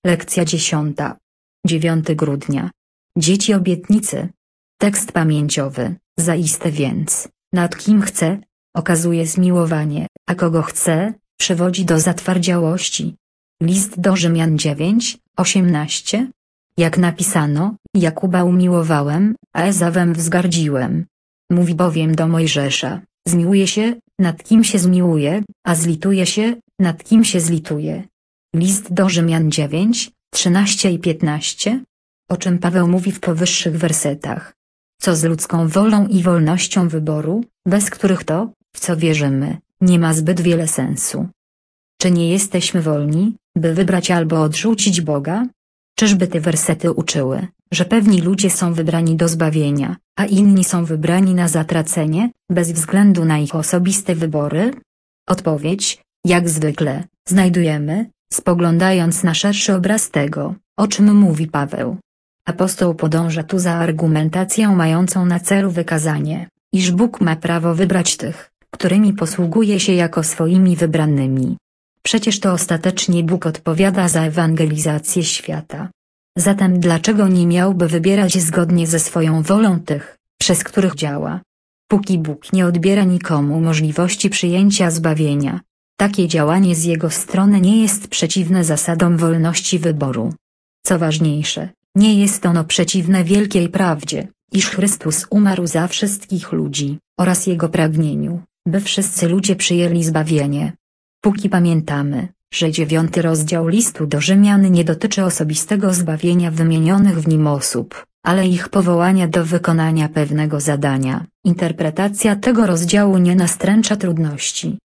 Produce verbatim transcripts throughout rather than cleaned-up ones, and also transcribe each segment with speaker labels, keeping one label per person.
Speaker 1: Lekcja dziesiąta. dziewiątego grudnia. Dzieci obietnicy. Tekst pamięciowy. Zaiste więc, nad kim chce, okazuje zmiłowanie, a kogo chce, przywodzi do zatwardziałości. List do Rzymian dziewięć, osiemnaście. Jak napisano, Jakuba umiłowałem, a Ezawem wzgardziłem. Mówi bowiem do Mojżesza, zmiłuje się, nad kim się zmiłuje, a zlituje się, nad kim się zlituje. List do Rzymian dziewięć, trzynaście i piętnaście. O czym Paweł mówi w powyższych wersetach. Co z ludzką wolą i wolnością wyboru, bez których to, w co wierzymy, nie ma zbyt wiele sensu. Czy nie jesteśmy wolni, by wybrać albo odrzucić Boga? Czyżby te wersety uczyły, że pewni ludzie są wybrani do zbawienia, a inni są wybrani na zatracenie, bez względu na ich osobiste wybory? Odpowiedź, jak zwykle, znajdujemy, spoglądając na szerszy obraz tego, o czym mówi Paweł. Apostoł podąża tu za argumentacją mającą na celu wykazanie, iż Bóg ma prawo wybrać tych, którymi posługuje się jako swoimi wybranymi. Przecież to ostatecznie Bóg odpowiada za ewangelizację świata. Zatem dlaczego nie miałby wybierać zgodnie ze swoją wolą tych, przez których działa? Póki Bóg nie odbiera nikomu możliwości przyjęcia zbawienia, takie działanie z Jego strony nie jest przeciwne zasadom wolności wyboru. Co ważniejsze, nie jest ono przeciwne wielkiej prawdzie, iż Chrystus umarł za wszystkich ludzi, oraz Jego pragnieniu, by wszyscy ludzie przyjęli zbawienie. Póki pamiętamy, że dziewiąty rozdział listu do Rzymian nie dotyczy osobistego zbawienia wymienionych w nim osób, ale ich powołania do wykonania pewnego zadania, interpretacja tego rozdziału nie nastręcza trudności.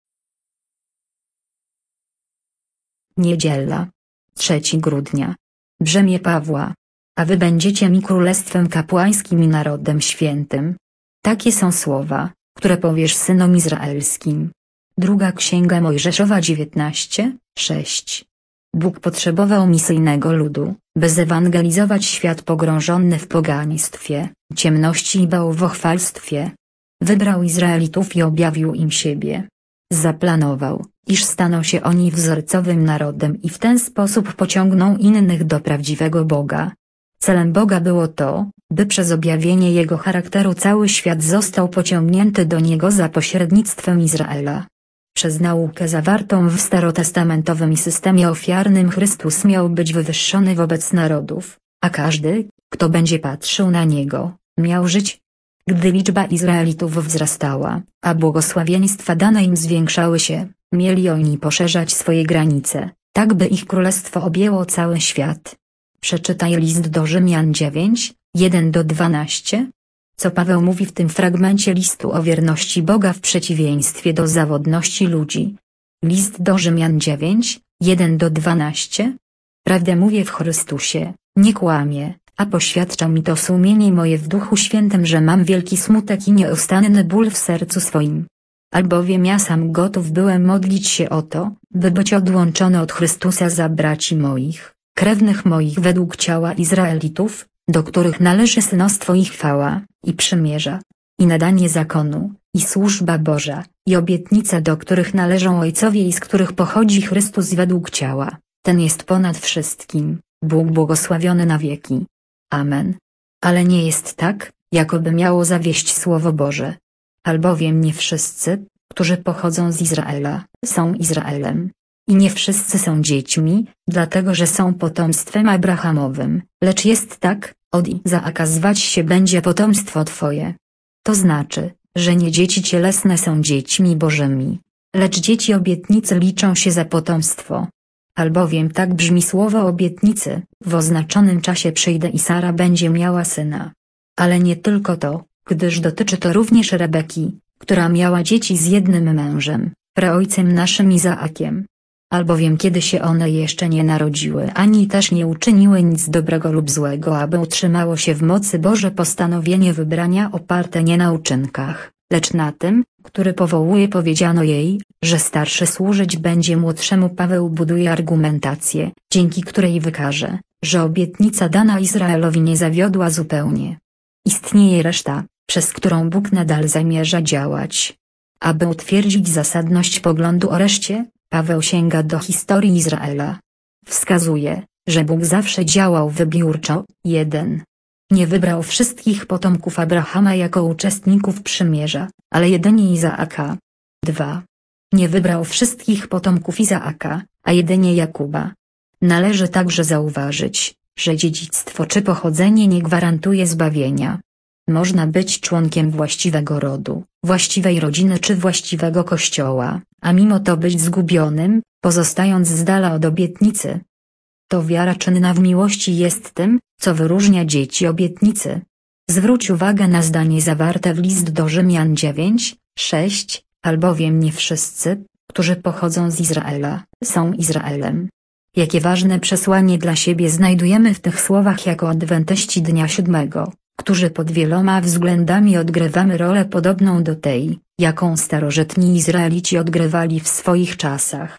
Speaker 1: Niedziela. trzeciego grudnia. Brzemię Pawła. A wy będziecie mi królestwem kapłańskim i narodem świętym. Takie są słowa, które powiesz synom izraelskim. Druga Księga Mojżeszowa dziewiętnaście, sześć. Bóg potrzebował misyjnego ludu, by zewangelizować świat pogrążony w poganistwie, ciemności i bałwochwalstwie. Wybrał Izraelitów i objawił im siebie. Zaplanował, iż staną się oni wzorcowym narodem i w ten sposób pociągną innych do prawdziwego Boga. Celem Boga było to, by przez objawienie Jego charakteru cały świat został pociągnięty do Niego za pośrednictwem Izraela. Przez naukę zawartą w starotestamentowym systemie ofiarnym Chrystus miał być wywyższony wobec narodów, a każdy, kto będzie patrzył na Niego, miał żyć. Gdy liczba Izraelitów wzrastała, a błogosławieństwa dane im zwiększały się, mieli oni poszerzać swoje granice, tak by ich królestwo objęło cały świat. Przeczytaj list do Rzymian dziewięć, jeden do dwunastu. Co Paweł mówi w tym fragmencie listu o wierności Boga w przeciwieństwie do zawodności ludzi. List do Rzymian dziewięć, jeden do dwunastu. Prawdę mówię w Chrystusie, nie kłamię, a poświadcza mi to sumienie moje w Duchu Świętym, że mam wielki smutek i nieustanny ból w sercu swoim. Albowiem ja sam gotów byłem modlić się o to, by być odłączony od Chrystusa za braci moich, krewnych moich według ciała Izraelitów, do których należy synostwo i chwała, i przymierza, i nadanie zakonu, i służba Boża, i obietnice, do których należą ojcowie i z których pochodzi Chrystus według ciała. Ten jest ponad wszystkim, Bóg błogosławiony na wieki. Amen. Ale nie jest tak, jakoby miało zawieść Słowo Boże. Albowiem nie wszyscy, którzy pochodzą z Izraela, są Izraelem. I nie wszyscy są dziećmi, dlatego że są potomstwem Abrahamowym, lecz jest tak, od Izaaka zwać się będzie potomstwo Twoje. To znaczy, że nie dzieci cielesne są dziećmi Bożymi, lecz dzieci obietnicy liczą się za potomstwo. Albowiem tak brzmi słowo obietnicy, w oznaczonym czasie przyjdę i Sara będzie miała syna. Ale nie tylko to, gdyż dotyczy to również Rebeki, która miała dzieci z jednym mężem, praojcem naszym Izaakiem. Albowiem kiedy się one jeszcze nie narodziły ani też nie uczyniły nic dobrego lub złego, aby utrzymało się w mocy Boże postanowienie wybrania oparte nie na uczynkach, lecz na tym, który powołuje, powiedziano jej, że starszy służyć będzie młodszemu. Paweł buduje argumentację, dzięki której wykaże, że obietnica dana Izraelowi nie zawiodła zupełnie. Istnieje reszta, przez którą Bóg nadal zamierza działać. Aby utwierdzić zasadność poglądu o reszcie, Paweł sięga do historii Izraela. Wskazuje, że Bóg zawsze działał wybiórczo. jeden. Nie wybrał wszystkich potomków Abrahama jako uczestników przymierza, ale jedynie Izaaka. dwa. Nie wybrał wszystkich potomków Izaaka, a jedynie Jakuba. Należy także zauważyć, że dziedzictwo czy pochodzenie nie gwarantuje zbawienia. Można być członkiem właściwego rodu, właściwej rodziny czy właściwego kościoła, a mimo to być zgubionym, pozostając z dala od obietnicy. To wiara czynna w miłości jest tym, co wyróżnia dzieci obietnicy. Zwróć uwagę na zdanie zawarte w list do Rzymian dziewięć, sześć, albowiem nie wszyscy, którzy pochodzą z Izraela, są Izraelem. Jakie ważne przesłanie dla siebie znajdujemy w tych słowach jako adwentyści dnia siódmego, którzy pod wieloma względami odgrywamy rolę podobną do tej, jaką starożytni Izraelici odgrywali w swoich czasach.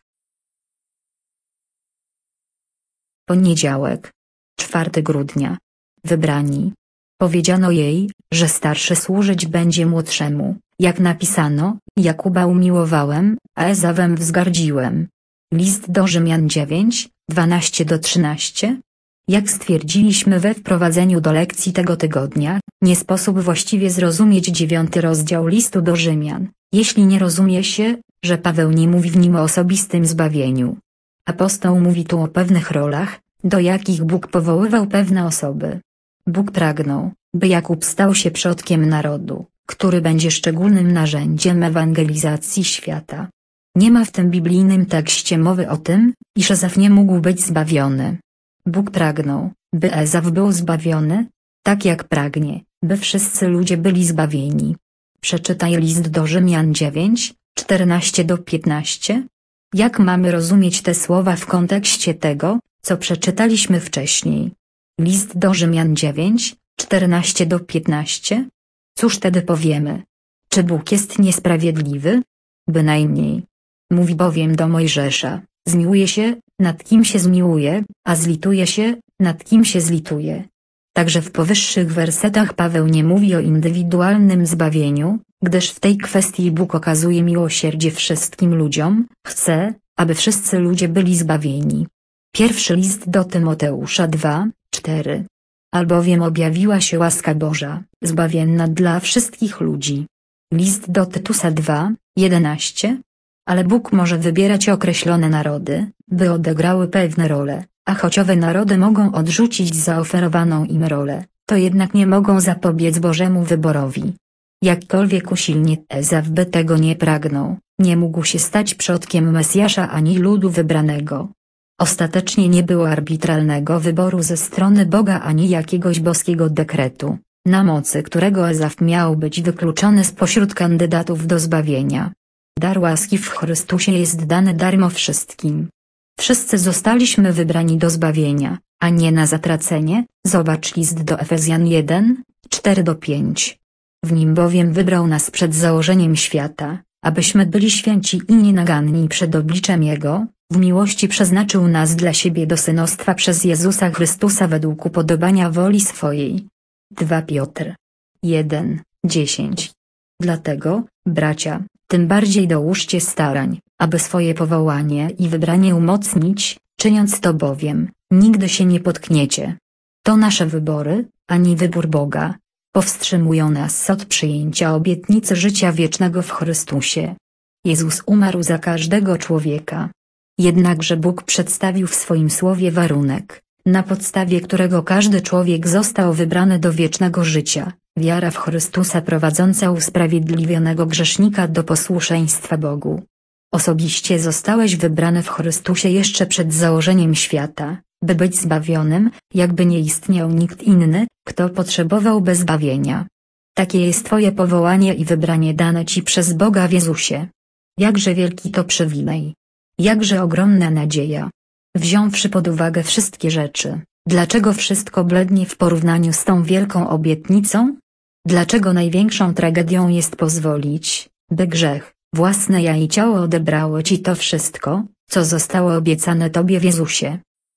Speaker 1: Poniedziałek, czwartego grudnia. Wybrani. Powiedziano jej, że starszy służyć będzie młodszemu, jak napisano, Jakuba umiłowałem, a Ezawem wzgardziłem. List do Rzymian dziewięć, dwanaście do trzynastu. Jak stwierdziliśmy we wprowadzeniu do lekcji tego tygodnia, nie sposób właściwie zrozumieć dziewiąty rozdział listu do Rzymian, jeśli nie rozumie się, że Paweł nie mówi w nim o osobistym zbawieniu. Apostoł mówi tu o pewnych rolach, do jakich Bóg powoływał pewne osoby. Bóg pragnął, by Jakub stał się przodkiem narodu, który będzie szczególnym narzędziem ewangelizacji świata. Nie ma w tym biblijnym tekście mowy o tym, iż Ezaw nie mógł być zbawiony. Bóg pragnął, by Ezaw był zbawiony, tak jak pragnie, by wszyscy ludzie byli zbawieni. Przeczytaj list do Rzymian dziewięć, czternaście do piętnastu. Jak mamy rozumieć te słowa w kontekście tego, co przeczytaliśmy wcześniej? List do Rzymian dziewięć, czternaście do piętnastu. Cóż tedy powiemy? Czy Bóg jest niesprawiedliwy? Bynajmniej. Mówi bowiem do Mojżesza, zmiłuje się, nad kim się zmiłuje, a zlituje się, nad kim się zlituje. Także w powyższych wersetach Paweł nie mówi o indywidualnym zbawieniu, gdyż w tej kwestii Bóg okazuje miłosierdzie wszystkim ludziom, chce, aby wszyscy ludzie byli zbawieni. Pierwszy list do Tymoteusza dwa, cztery. Albowiem objawiła się łaska Boża, zbawienna dla wszystkich ludzi. List do Tytusa dwa, jedenaście. Ale Bóg może wybierać określone narody, by odegrały pewne role, a choć owe narody mogą odrzucić zaoferowaną im rolę, to jednak nie mogą zapobiec Bożemu wyborowi. Jakkolwiek usilnie Ezaw by tego nie pragnął, nie mógł się stać przodkiem Mesjasza ani ludu wybranego. Ostatecznie nie było arbitralnego wyboru ze strony Boga ani jakiegoś boskiego dekretu, na mocy którego Ezaw miał być wykluczony spośród kandydatów do zbawienia. Dar łaski w Chrystusie jest dany darmo wszystkim. Wszyscy zostaliśmy wybrani do zbawienia, a nie na zatracenie. Zobacz list do Efezjan jeden, cztery do pięciu. W nim bowiem wybrał nas przed założeniem świata, abyśmy byli święci i nienaganni przed obliczem Jego, w miłości przeznaczył nas dla siebie do synostwa przez Jezusa Chrystusa według upodobania woli swojej. drugi Piotr jeden, dziesięć. Dlatego, bracia, tym bardziej dołóżcie starań, aby swoje powołanie i wybranie umocnić, czyniąc to bowiem, nigdy się nie potkniecie. To nasze wybory, ani wybór Boga, powstrzymują nas od przyjęcia obietnicy życia wiecznego w Chrystusie. Jezus umarł za każdego człowieka. Jednakże Bóg przedstawił w swoim słowie warunek, na podstawie którego każdy człowiek został wybrany do wiecznego życia. Wiara w Chrystusa prowadząca usprawiedliwionego grzesznika do posłuszeństwa Bogu. Osobiście zostałeś wybrany w Chrystusie jeszcze przed założeniem świata, by być zbawionym, jakby nie istniał nikt inny, kto potrzebowałby zbawienia. Takie jest Twoje powołanie i wybranie dane Ci przez Boga w Jezusie. Jakże wielki to przywilej. Jakże ogromna nadzieja. Wziąwszy pod uwagę wszystkie rzeczy, dlaczego wszystko blednie w porównaniu z tą wielką obietnicą? Dlaczego największą tragedią jest pozwolić, by grzech, własne ja i ciało odebrało Ci to wszystko, co zostało obiecane Tobie w Jezusie?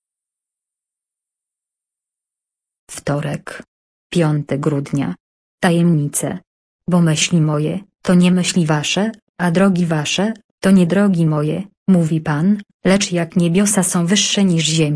Speaker 1: Wtorek. piątego grudnia. Tajemnice. Bo myśli moje, to nie myśli Wasze, a drogi Wasze, to nie drogi moje, mówi Pan, lecz jak niebiosa są wyższe niż ziemia,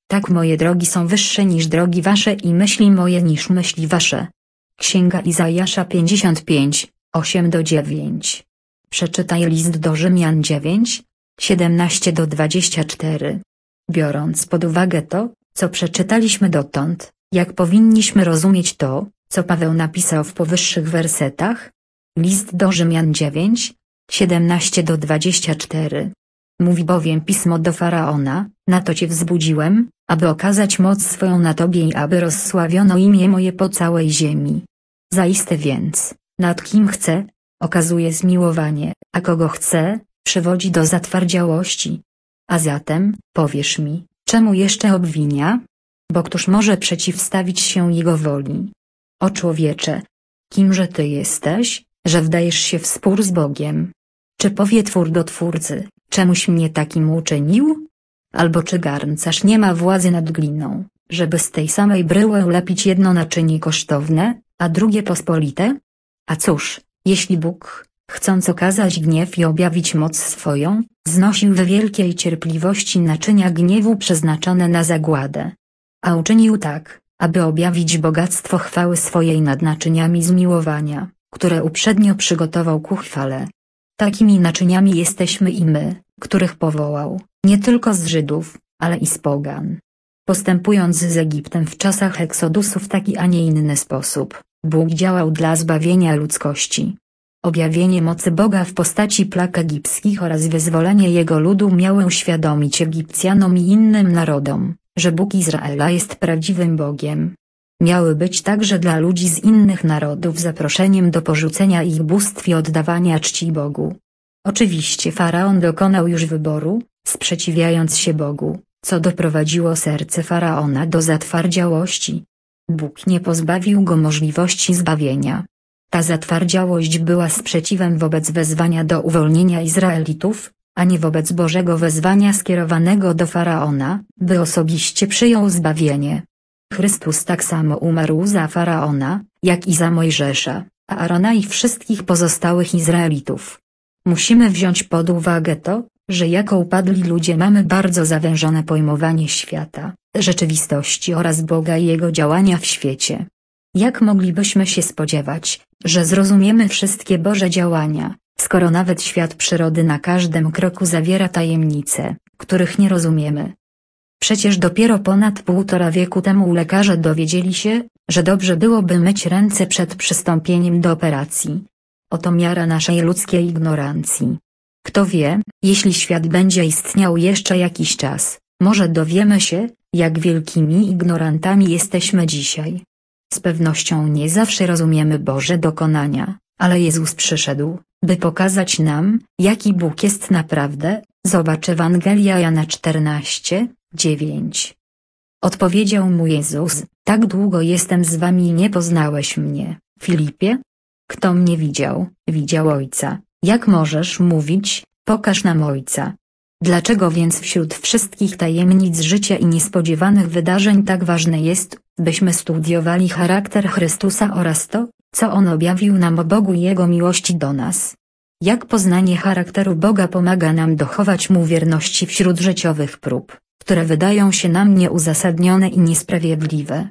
Speaker 1: Tak moje drogi są wyższe niż drogi wasze i myśli moje niż myśli wasze. Księga Izajasza pięćdziesiąt pięć, osiem do dziewięć. Przeczytaj list do Rzymian dziewięć, siedemnaście do dwudziestu czterech. Biorąc pod uwagę to, co przeczytaliśmy dotąd, jak powinniśmy rozumieć to, co Paweł napisał w powyższych wersetach? List do Rzymian dziewięć, siedemnaście do dwudziestu czterech. Mówi bowiem pismo do Faraona: na to cię wzbudziłem, aby okazać moc swoją na tobie i aby rozsławiono imię moje po całej ziemi. Zaiste więc, nad kim chce, okazuje zmiłowanie, a kogo chce, przywodzi do zatwardziałości. A zatem, powiesz mi, czemu jeszcze obwinia? Bo któż może przeciwstawić się jego woli? O człowiecze, kimże ty jesteś, że wdajesz się w spór z Bogiem? Czy powie twór do twórcy, czemuś mnie takim uczynił? Albo czy garncarz nie ma władzy nad gliną, żeby z tej samej bryły ulepić jedno naczynie kosztowne, a drugie pospolite? A cóż, jeśli Bóg, chcąc okazać gniew i objawić moc swoją, znosił w wielkiej cierpliwości naczynia gniewu przeznaczone na zagładę, a uczynił tak, aby objawić bogactwo chwały swojej nad naczyniami zmiłowania, które uprzednio przygotował ku chwale. Takimi naczyniami jesteśmy i my, których powołał, nie tylko z Żydów, ale i z pogan. Postępując z Egiptem w czasach Eksodusu w taki, a nie inny sposób, Bóg działał dla zbawienia ludzkości. Objawienie mocy Boga w postaci plag egipskich oraz wyzwolenie jego ludu miały uświadomić Egipcjanom i innym narodom, że Bóg Izraela jest prawdziwym Bogiem. Miały być także dla ludzi z innych narodów zaproszeniem do porzucenia ich bóstw i oddawania czci Bogu. Oczywiście Faraon dokonał już wyboru, sprzeciwiając się Bogu, co doprowadziło serce Faraona do zatwardziałości. Bóg nie pozbawił go możliwości zbawienia. Ta zatwardziałość była sprzeciwem wobec wezwania do uwolnienia Izraelitów, a nie wobec Bożego wezwania skierowanego do Faraona, by osobiście przyjął zbawienie. Chrystus tak samo umarł za Faraona, jak i za Mojżesza, Aarona i wszystkich pozostałych Izraelitów. Musimy wziąć pod uwagę to, że jako upadli ludzie mamy bardzo zawężone pojmowanie świata, rzeczywistości oraz Boga i Jego działania w świecie. Jak moglibyśmy się spodziewać, że zrozumiemy wszystkie Boże działania, skoro nawet świat przyrody na każdym kroku zawiera tajemnice, których nie rozumiemy? Przecież dopiero ponad półtora wieku temu lekarze dowiedzieli się, że dobrze byłoby myć ręce przed przystąpieniem do operacji. Oto miara naszej ludzkiej ignorancji. Kto wie, jeśli świat będzie istniał jeszcze jakiś czas, może dowiemy się, jak wielkimi ignorantami jesteśmy dzisiaj. Z pewnością nie zawsze rozumiemy Boże dokonania, ale Jezus przyszedł, by pokazać nam, jaki Bóg jest naprawdę. Zobacz Ewangelia Jana czternaście, dziewięć. Odpowiedział mu Jezus: tak długo jestem z wami i nie poznałeś mnie, Filipie? Kto mnie widział, widział Ojca. Jak możesz mówić, pokaż nam Ojca? Dlaczego więc wśród wszystkich tajemnic życia i niespodziewanych wydarzeń tak ważne jest, byśmy studiowali charakter Chrystusa oraz to, co On objawił nam o Bogu i Jego miłości do nas? Jak poznanie charakteru Boga pomaga nam dochować Mu wierności wśród życiowych prób, które wydają się nam nieuzasadnione i niesprawiedliwe?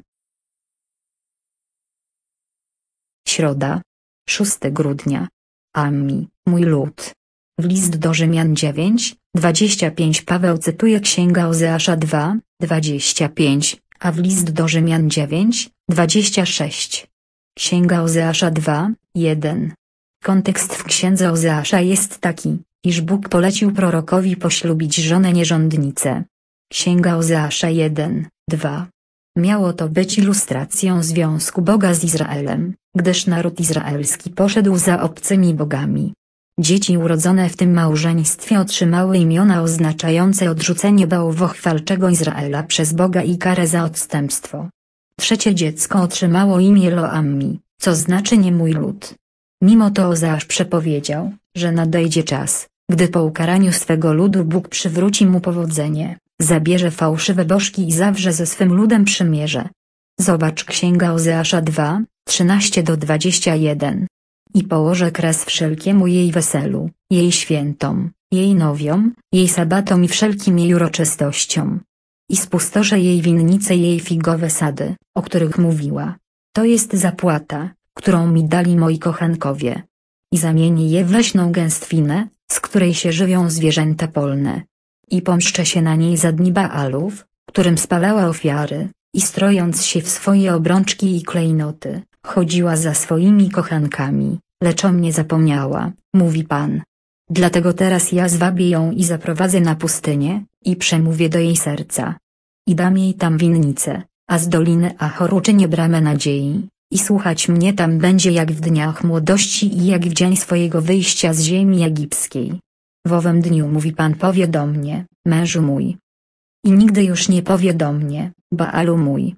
Speaker 1: Środa, szóstego grudnia. Ammi, mój lud. W list do Rzymian dziewięć, dwadzieścia pięć Paweł cytuje Księga Ozeasza dwa, dwadzieścia pięć, a w list do Rzymian dziewięć, dwadzieścia sześć. Księga Ozeasza dwa, jeden. Kontekst w księdze Ozeasza jest taki, iż Bóg polecił prorokowi poślubić żonę nierządnicę. Księga Ozeasza jeden, dwa. Miało to być ilustracją związku Boga z Izraelem, gdyż naród izraelski poszedł za obcymi bogami. Dzieci urodzone w tym małżeństwie otrzymały imiona oznaczające odrzucenie bałwochwalczego Izraela przez Boga i karę za odstępstwo. Trzecie dziecko otrzymało imię Lo-Ammi, co znaczy nie mój lud. Mimo to Ozeasz przepowiedział, że nadejdzie czas, gdy po ukaraniu swego ludu Bóg przywróci mu powodzenie, zabierze fałszywe bożki i zawrze ze swym ludem przymierze. Zobacz Księga Ozeasza dwa, trzynaście do dwudziestu jeden. I położę kres wszelkiemu jej weselu, jej świętom, jej nowiom, jej sabatom i wszelkim jej uroczystościom. i spustoszę jej winnice i jej figowe sady, o których mówiła. To jest zapłata, którą mi dali moi kochankowie. I zamienię je w leśną gęstwinę, z której się żywią zwierzęta polne. I pomszczę się na niej za dni Baalów, którym spalała ofiary, i strojąc się w swoje obrączki i klejnoty, chodziła za swoimi kochankami, lecz o mnie zapomniała, mówi Pan. Dlatego teraz ja zwabię ją i zaprowadzę na pustynię, i przemówię do jej serca. I dam jej tam winnicę, a z doliny Achor uczynię bramę nadziei, i słuchać mnie tam będzie jak w dniach młodości i jak w dzień swojego wyjścia z ziemi egipskiej. W owym dniu, mówi Pan, powie do mnie, mężu mój. I nigdy już nie powie do mnie, Baalu mój.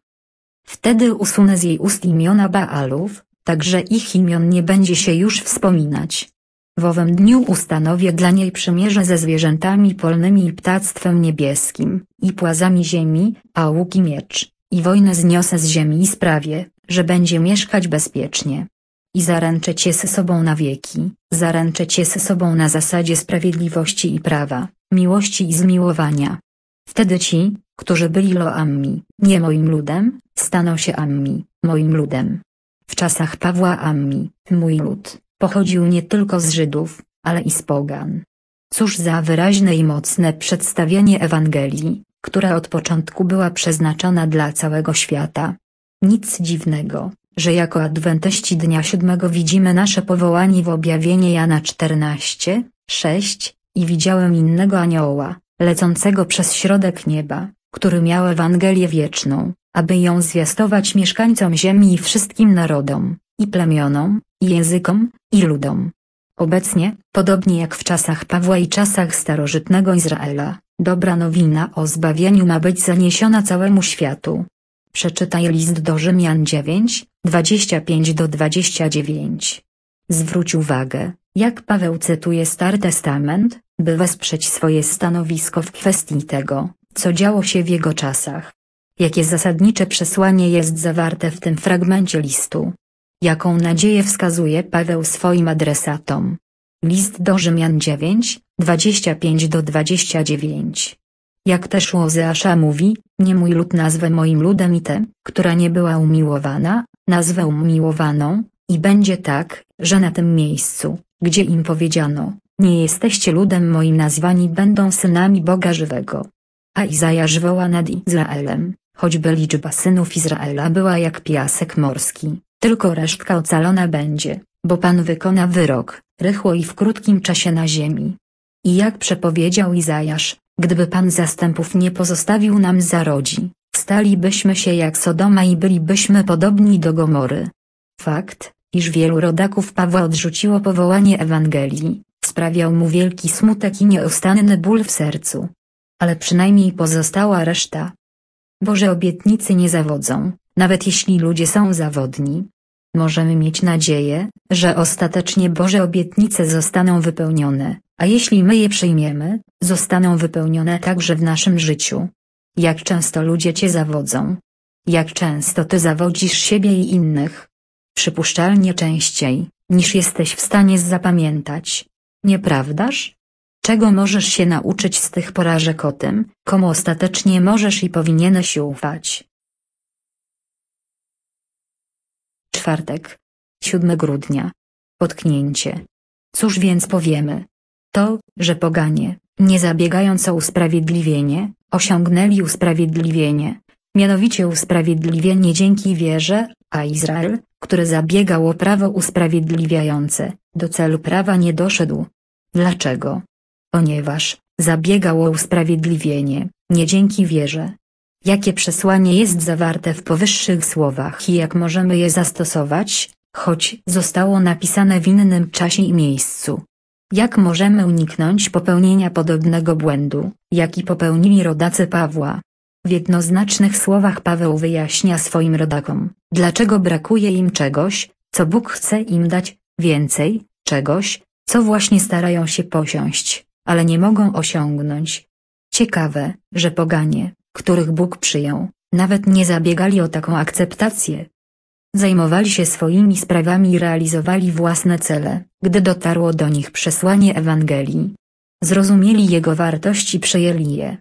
Speaker 1: Wtedy usunę z jej ust imiona Baalów, tak że ich imion nie będzie się już wspominać. W owym dniu ustanowię dla niej przymierze ze zwierzętami polnymi i ptactwem niebieskim, i płazami ziemi, a łuk i miecz, i wojnę zniosę z ziemi i sprawię, że będzie mieszkać bezpiecznie. I zaręczę cię ze sobą na wieki, zaręczę cię ze sobą na zasadzie sprawiedliwości i prawa, miłości i zmiłowania. Wtedy ci, którzy byli Lo-ammi, nie moim ludem, staną się Ammi, moim ludem. W czasach Pawła Ammi, mój lud, pochodził nie tylko z Żydów, ale i z pogan. Cóż za wyraźne i mocne przedstawienie Ewangelii, która od początku była przeznaczona dla całego świata. Nic dziwnego, że jako adwentyści dnia siódmego widzimy nasze powołanie w objawienie Jana czternaście, sześć, i widziałem innego anioła, lecącego przez środek nieba, który miał Ewangelię wieczną, aby ją zwiastować mieszkańcom ziemi i wszystkim narodom, i plemionom, i językom, i ludom. Obecnie, podobnie jak w czasach Pawła i czasach starożytnego Izraela, dobra nowina o zbawieniu ma być zaniesiona całemu światu. Przeczytaj list do Rzymian dziewięć, dwadzieścia pięć do dwudziestego dziewiątego. Zwróć uwagę, jak Paweł cytuje Stary Testament, by wesprzeć swoje stanowisko w kwestii tego, co działo się w jego czasach. Jakie zasadnicze przesłanie jest zawarte w tym fragmencie listu? Jaką nadzieję wskazuje Paweł swoim adresatom? List do Rzymian dziewięć, dwadzieścia pięć do dwudziestego dziewiątego. Jak też Ozeasza mówi, nie mój lud nazwę moim ludem i tę, która nie była umiłowana, nazwę umiłowaną, i będzie tak, że na tym miejscu, gdzie im powiedziano, nie jesteście ludem moim, nazwani będą synami Boga żywego. A Izajasz woła nad Izraelem, choćby liczba synów Izraela była jak piasek morski, tylko resztka ocalona będzie, bo Pan wykona wyrok, rychło i w krótkim czasie na ziemi. I jak przepowiedział Izajasz, gdyby Pan zastępów nie pozostawił nam zarodzi, stalibyśmy się jak Sodoma i bylibyśmy podobni do Gomory. Fakt, iż wielu rodaków Pawła odrzuciło powołanie Ewangelii, sprawiał mu wielki smutek i nieustanny ból w sercu. Ale przynajmniej pozostała reszta. Boże obietnice nie zawodzą, nawet jeśli ludzie są zawodni. Możemy mieć nadzieję, że ostatecznie Boże obietnice zostaną wypełnione, a jeśli my je przyjmiemy, zostaną wypełnione także w naszym życiu. Jak często ludzie cię zawodzą? Jak często ty zawodzisz siebie i innych? Przypuszczalnie częściej, niż jesteś w stanie zapamiętać. Nieprawdaż? Czego możesz się nauczyć z tych porażek o tym, komu ostatecznie możesz i powinieneś ufać? Czwartek. siódmego grudnia. Potknięcie. Cóż więc powiemy? To, że poganie, nie zabiegając o usprawiedliwienie, osiągnęli usprawiedliwienie, mianowicie usprawiedliwienie dzięki wierze, a Izrael, który zabiegał o prawo usprawiedliwiające, do celu prawa nie doszedł. Dlaczego? Ponieważ zabiegał o usprawiedliwienie, nie dzięki wierze. Jakie przesłanie jest zawarte w powyższych słowach i jak możemy je zastosować, choć zostało napisane w innym czasie i miejscu? Jak możemy uniknąć popełnienia podobnego błędu, jaki popełnili rodacy Pawła? W jednoznacznych słowach Paweł wyjaśnia swoim rodakom, dlaczego brakuje im czegoś, co Bóg chce im dać, więcej, czegoś, co właśnie starają się posiąść, ale nie mogą osiągnąć. Ciekawe, że poganie, których Bóg przyjął, nawet nie zabiegali o taką akceptację. Zajmowali się swoimi sprawami i realizowali własne cele, gdy dotarło do nich przesłanie Ewangelii. Zrozumieli jego wartość i przyjęli je.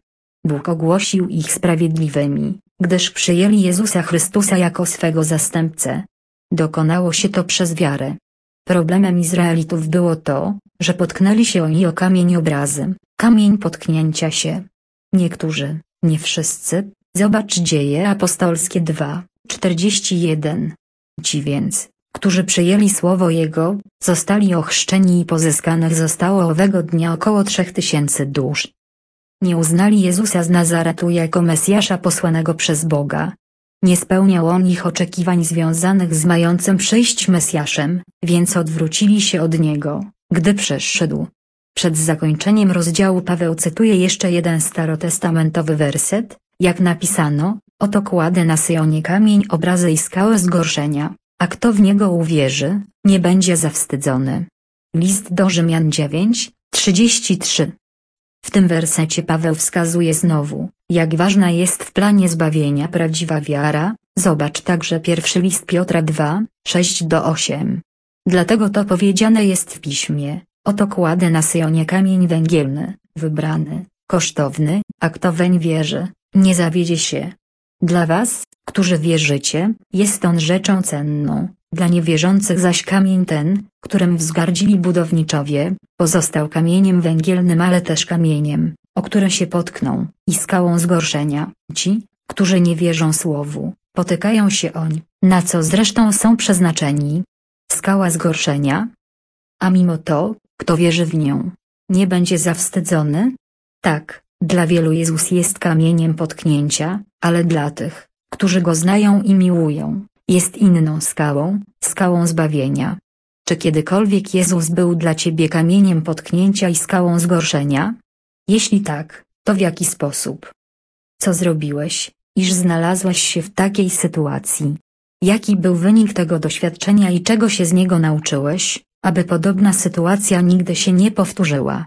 Speaker 1: Bóg ogłosił ich sprawiedliwymi, gdyż przyjęli Jezusa Chrystusa jako swego zastępcę. Dokonało się to przez wiarę. Problemem Izraelitów było to, że potknęli się oni o kamień obrazy, kamień potknięcia się. Niektórzy, nie wszyscy, zobacz Dzieje apostolskie dwa, czterdzieści jeden. Ci więc, którzy przyjęli słowo Jego, zostali ochrzczeni i pozyskanych zostało owego dnia około trzech tysięcy dusz. Nie uznali Jezusa z Nazaretu jako Mesjasza posłanego przez Boga. Nie spełniał On ich oczekiwań związanych z mającym przyjść Mesjaszem, więc odwrócili się od Niego, gdy przyszedł. Przed zakończeniem rozdziału Paweł cytuje jeszcze jeden starotestamentowy werset, jak napisano: oto kładę na Syjonie kamień obrazy i skałę zgorszenia, a kto w niego uwierzy, nie będzie zawstydzony. List do Rzymian dziewięć, trzydzieści trzy. W tym wersecie Paweł wskazuje znowu, jak ważna jest w planie zbawienia prawdziwa wiara. Zobacz także pierwszy list Piotra dwa, sześć do osiem. Dlatego to powiedziane jest w piśmie: oto kładę na Syjonie kamień węgielny, wybrany, kosztowny, a kto weń wierzy, nie zawiedzie się. Dla was, którzy wierzycie, jest on rzeczą cenną, dla niewierzących zaś kamień ten, którym wzgardzili budowniczowie, pozostał kamieniem węgielnym, ale też kamieniem, o który się potkną, i skałą zgorszenia. Ci, którzy nie wierzą słowu, potykają się oń, na co zresztą są przeznaczeni. Skała zgorszenia? A mimo to, kto wierzy w nią, nie będzie zawstydzony? Tak, dla wielu Jezus jest kamieniem potknięcia, ale dla tych, którzy Go znają i miłują, jest inną skałą, skałą zbawienia. Czy kiedykolwiek Jezus był dla ciebie kamieniem potknięcia i skałą zgorszenia? Jeśli tak, to w jaki sposób? Co zrobiłeś, iż znalazłeś się w takiej sytuacji? Jaki był wynik tego doświadczenia i czego się z niego nauczyłeś, aby podobna sytuacja nigdy się nie powtórzyła?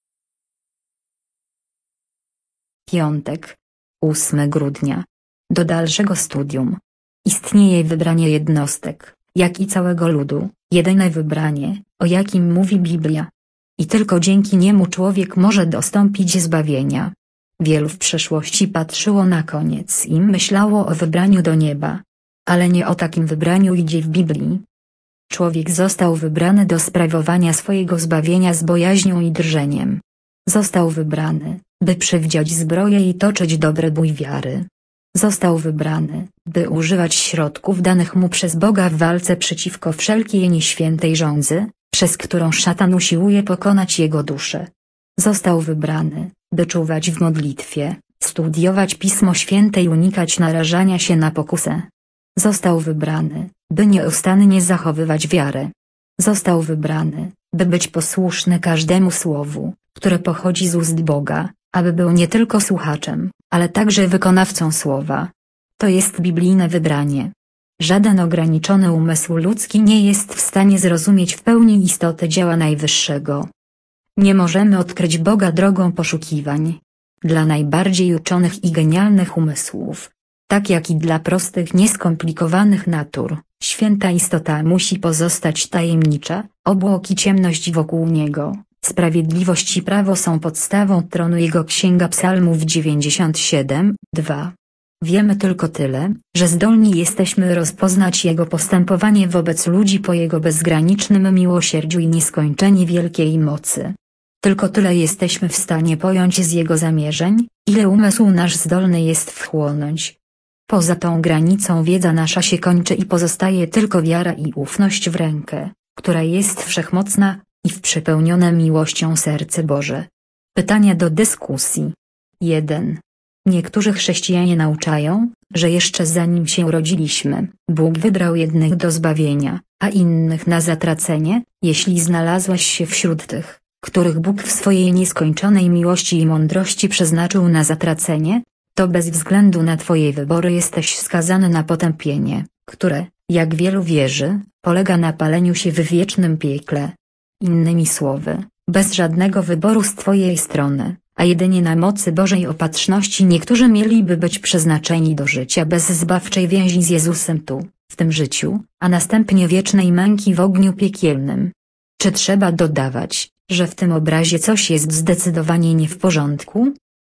Speaker 1: Piątek, ósmego grudnia. Do dalszego studium. Istnieje wybranie jednostek, jak i całego ludu, jedyne wybranie, o jakim mówi Biblia. I tylko dzięki niemu człowiek może dostąpić zbawienia. Wielu w przeszłości patrzyło na koniec i myślało o wybraniu do nieba. Ale nie o takim wybraniu idzie w Biblii. Człowiek został wybrany do sprawowania swojego zbawienia z bojaźnią i drżeniem. Został wybrany, by przywdziać zbroję i toczyć dobry bój wiary. Został wybrany, by używać środków danych mu przez Boga w walce przeciwko wszelkiej nieświętej żądzy, przez którą szatan usiłuje pokonać jego duszę. Został wybrany, by czuwać w modlitwie, studiować Pismo Święte i unikać narażania się na pokusę. Został wybrany, by nieustannie zachowywać wiarę. Został wybrany, by być posłuszny każdemu słowu, które pochodzi z ust Boga, aby był nie tylko słuchaczem, ale także wykonawcą słowa. To jest biblijne wybranie. Żaden ograniczony umysł ludzki nie jest w stanie zrozumieć w pełni istoty dzieła Najwyższego. Nie możemy odkryć Boga drogą poszukiwań. Dla najbardziej uczonych i genialnych umysłów, tak jak i dla prostych, nieskomplikowanych natur, święta istota musi pozostać tajemnicza, obłok i ciemność wokół Niego. Sprawiedliwość i prawo są podstawą tronu Jego. Księga Psalmów dziewięćdziesiąt siedem, dwa. Wiemy tylko tyle, że zdolni jesteśmy rozpoznać Jego postępowanie wobec ludzi po Jego bezgranicznym miłosierdziu i nieskończenie wielkiej mocy. Tylko tyle jesteśmy w stanie pojąć z Jego zamierzeń, ile umysł nasz zdolny jest wchłonąć. Poza tą granicą wiedza nasza się kończy i pozostaje tylko wiara i ufność w rękę, która jest wszechmocna, i w przepełnione miłością serce Boże. Pytania do dyskusji. jeden. Niektórzy chrześcijanie nauczają, że jeszcze zanim się urodziliśmy, Bóg wybrał jednych do zbawienia, a innych na zatracenie. Jeśli znalazłeś się wśród tych, których Bóg w swojej nieskończonej miłości i mądrości przeznaczył na zatracenie, to bez względu na twoje wybory jesteś skazany na potępienie, które, jak wielu wierzy, polega na paleniu się w wiecznym piekle. Innymi słowy, bez żadnego wyboru z twojej strony, a jedynie na mocy Bożej opatrzności niektórzy mieliby być przeznaczeni do życia bez zbawczej więzi z Jezusem tu, w tym życiu, a następnie wiecznej męki w ogniu piekielnym. Czy trzeba dodawać, że w tym obrazie coś jest zdecydowanie nie w porządku?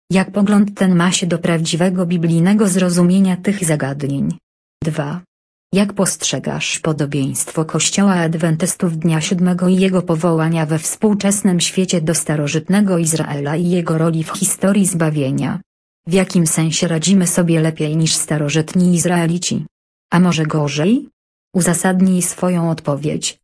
Speaker 1: Jak pogląd ten ma się do prawdziwego biblijnego zrozumienia tych zagadnień? dwa. Jak postrzegasz podobieństwo Kościoła Adwentystów Dnia Siódmego i jego powołania we współczesnym świecie do starożytnego Izraela i jego roli w historii zbawienia? W jakim sensie radzimy sobie lepiej niż starożytni Izraelici? A może gorzej? Uzasadnij swoją odpowiedź.